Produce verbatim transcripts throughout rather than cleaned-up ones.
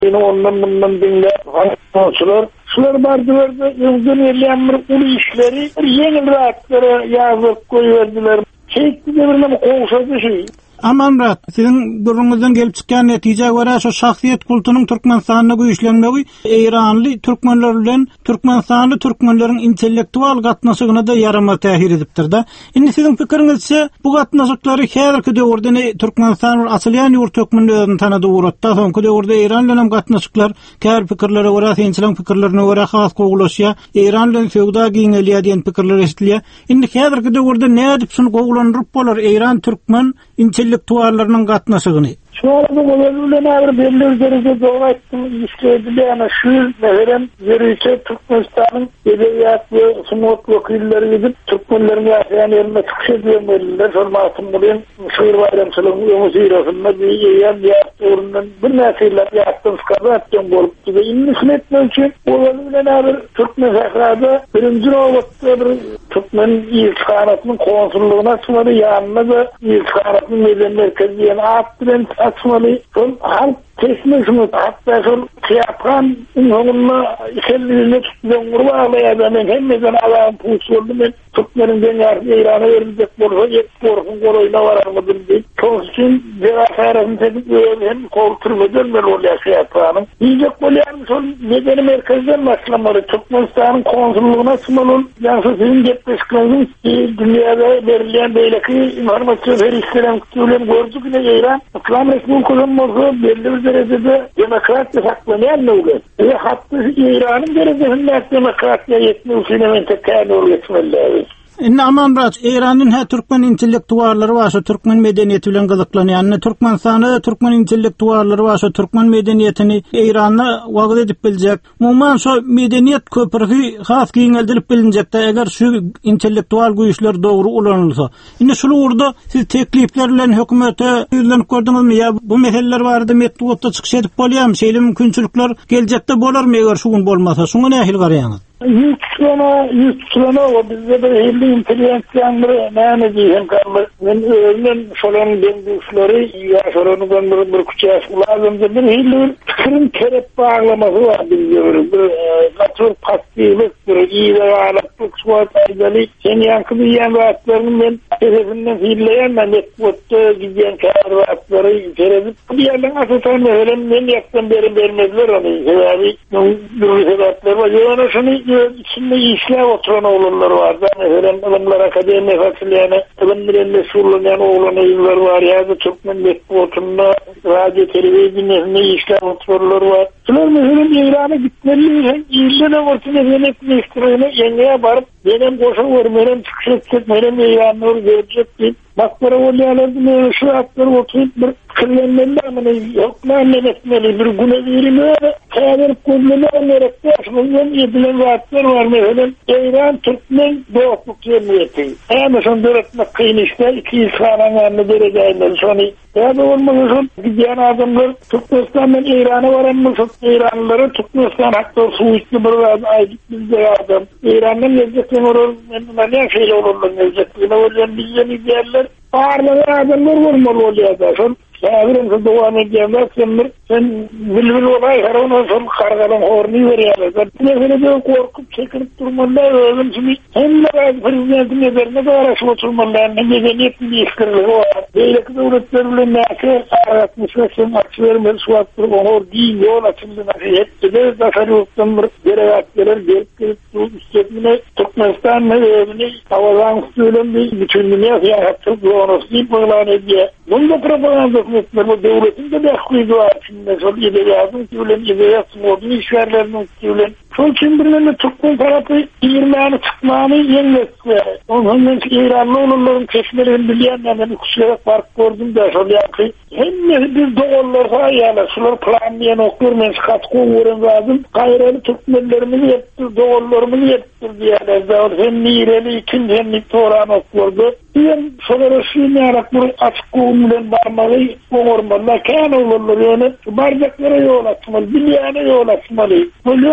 Yine ondan bundan dinle konuşular. Şular bardılarda yılgın eliyen bir ulu işleri yeni rahatlara yazıp koyuverdiler. Çekti devirle kovuşadı şey. Aman Murat, sizin durumumuzdan gelip çıkan netice göre şu şahsiyet kultunun Türkmenistan'da güýçlenmegi İranly Türkmenler bilen Türkmenistanly Türkmenlerin intellektual gatnaşygyna da yarama täsir edipdir da. Indi sizin pikiriňizçe bu gatnaşyklary häzirki döwürde Türkmenistan asylyan ýurt hökümlülerini tanady uratda, soňky döwürde İran bilen gatnaşyklar kär pikirlere görä, sençilen pikirlerine görä has gowulaşýa, İran bilen söwda giňelýär diýen pikirler eşitilýär. Indi häzirki döwürde nädip şunu gowulandyryp bolar İran Türkmen intellektuallarının gatnaşygyny? Şu arada olaylarla näber belli derecede doğru ettim işlediler ama şu mesela yürüyüşe Türkmenistan'ın edebiyat ve sunat vakilleri gidip Türkmenlerin yaşayan yerine çıkış ediyorlar. Sormasın bugün şiir bayramçılığının ömüzüyrasında bir yeğen yaptığından bir nesiller yaptığımız kadar attığım olup gibi. İnnisini etmek için olaylarla näber Türkmen sahrada birinci rovatta bir Türkmen iltihanatının konsulluğuna suları yanına da iltihanatının meden merkezi yani attırın açmalı. Son halk kesmesini hatta son kıyapkan onunla kendiliğine tuttuğun grubu ağlayadan hemmeden Allah'ın pusu oldu. Ben Türklerin dünyasını İran'a verilecek olsa yet korkun koloyuna varamadım deyip. Çok için ziraat arasını tepik hem korkuturma dönmeli oluyor kıyapkanın. Yiyecek oluyan son medeni merkezden başlamalı. Türkmenistan'ın konsulluğuna sumalı. Yani sizin getmeşkınızın dünyada verilen beyleki informasyon verişlerin kütülen gördük yine İran. İslam resmi kullanması belli bir derecede demokratya saklamayan ne olur? Ve hatta İran'ın derecesinde demokratya yetmiyor. Hemen tekrar geçmeliler. Inna aman Murat, İran'ın ha Türkmen intellektualları varsa Türkmen medeniyeti bilen gyzyklanýan, Türkmenistan'da Türkmen intellektualları varsa Türkmen medeniyetini İran'a wagt edip biljek. Mumman şu medeniyet köprüsü has giňeldilip bilinjek de eger şu intellektual güýçler dogry ulanylsa. Indi şulu urda siz teklifler bilen hökümete ýüzlenip gördüňizmi? Ya bu meseleler barada metduatda çykyş edip bolýarmy? Şeýle mümkinçilikler geljekde bolarmy eger şu gün bolmasa? Şuňa nähil garaýaňyz? Yüksülene, yüksülene o bizde bir hilli inteligensiyanları näme diýen kalmy. Men özüm şolan bendişleri ya şolanı ben bir küçük lazımdı. Bir hilli fikirin kerep bağlaması var bizde. Bir katır pastiflik, bir iyi ve alatlık suat aydali. Seni yankı diyen vaatlarını ben sebebinden hilleyen ben etbotta gidiyen kâr vaatları teredip. Bir yerden asıtan mesela ben yaptım berim vermediler onu. Sebebi, bir sebepler var. Yani şunu içinde işler oturan oğlanlar var. Mesela adamlar akademi fakirleyene, adamların mesulluğundan oğlanlar var. Ya da Türkmen metbuatında, radyo, televizyonda işler oturanlar var. Şunlar mesela İran'a gitmeli. İlle de ortada yönetme istiyorlar. Yengeye varıp benim koşu var, benim çıkış edecek, benim İran'ları görecek değil. Bak bana olaylardı, şu hakları oturup bir kırlenmeli ama yokla anlametmeli, bir güne verimi kader kudlunu anlayarak da aşmından edilen vaatlar var mesela. İran Türkmen doğukluk cemiyeti. Yani son döretmek kıyın işte, iki İsa'nın yanına dereceğinden sonra. Ya da olmazsa gidiyen adamlar Türkmenistan'dan İran'a varanmışsın. İranlıları Türkmenistan hatta suikli bir aydık bizde adam. İran'dan gelecekten olur, ne şeyle olurlar gelecekten olurlar, bizden izlerler. Ağırlayan adamlar vurmalı oluyor da. Son Şahirin devam edeceğimler senler, sen bilbil olay her ona son kargalan horni veriyorlar. Mesela böyle korkup çekilip durmalılar, özüm şimdi hem de bazı prezidentin üzerine de araşım oturmalılar, ne medeniyetin bir işkirliği var. Beyleki devletlerle nâke aratmış ve sen açı vermeli su attırıp onu değil yol açıldı nasıl hepsi de zaferi yoktanlar, derevatçılar gelip gelip üstletmine Türkmenistan'la evini havadan söylen bir bütünlüğüne fiyatçılık yoğunusu deyip mağlan ediyor. Bunda propaganda bu devletin de bekliyordu var. Şimdi sol edebiyatın tüyülen, edebiyatın olduğunu işverlerinin tüyülen. Sol için birilerine Türkmen tarafı İran'ı çıkmağını yeniletse. Ondan İranlı olanların keşmelerini bileyenlerden bir kuşlara fark gördüm de sol yakı. Hem de bir doğallar var yani. Sular planlayan okur, men katkı uğrun lazım. Gayralı Türkmenlerimizi yaptır, doğallarımızı yaptır diyorlar. Hem nireli, ikinci hem nitoran okurdu. Diyen solara suyunayarak bu açık kovumdan varmalı, oğurmalı. Kâne olurlar yani. Bardaklara yol açmalı, bilyana yol açmalı. Milyon örgü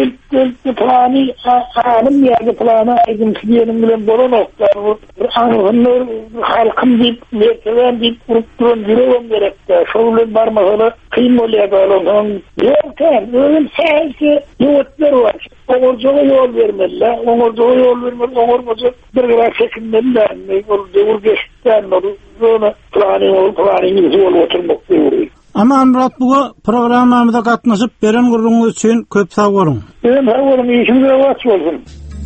gelip gelip plani anım yerde plana aydın diyelim bilen bolan oklar anılar halkım deyip merteben deyip kurup duran yüreğim gerekti. Şöyle barmasına kıymolyaya bağlanan yoktan öyle sayısı yollar var. Oğurcuğa yol vermeliler. Oğurcuğa yol vermeliler. Oğurcuğa bir kadar çekinmeliler. Devur geçtikten onu plani ol, plani yol oturmak diyor. Ama Murat buga programmamyza gatnaşyp beren gurruňyz üçin köp sag bolun. Ben sag bolun, işiniz rast bolsun.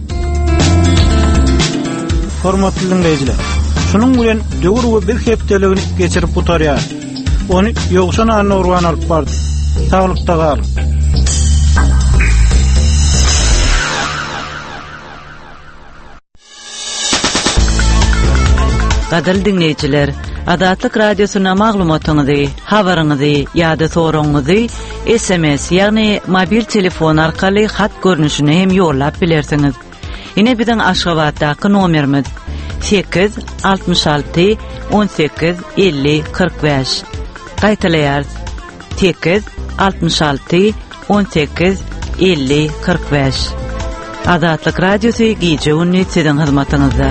Hormatly dinleýijiler. Şunun bilen döwür we bir hepdeligini geçirip butarýar. Ony ýogşan anna urwan alyp bardy. Saglykda gal. Gadal dinleyijiler, Adatlyk radiosyna maglumatyňyzy, habaryňyzy ýa-da soraňyzy S M S ýagny mobil telefon arkaly hat görnüşine hem ýollap bilersiňiz. Ine biziň Aşgabatdaky nomerimiz sekiz altmış altı on sekiz elli kırk beş. Gaýtalaýar sekiz altmış altı on sekiz elli kırk beş. Adatlyk radiosy gije ünni siziň hyzmatyňyzda.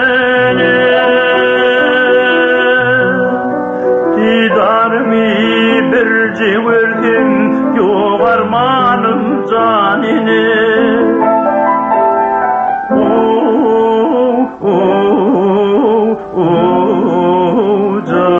Didar mi jiwerden yok armanım can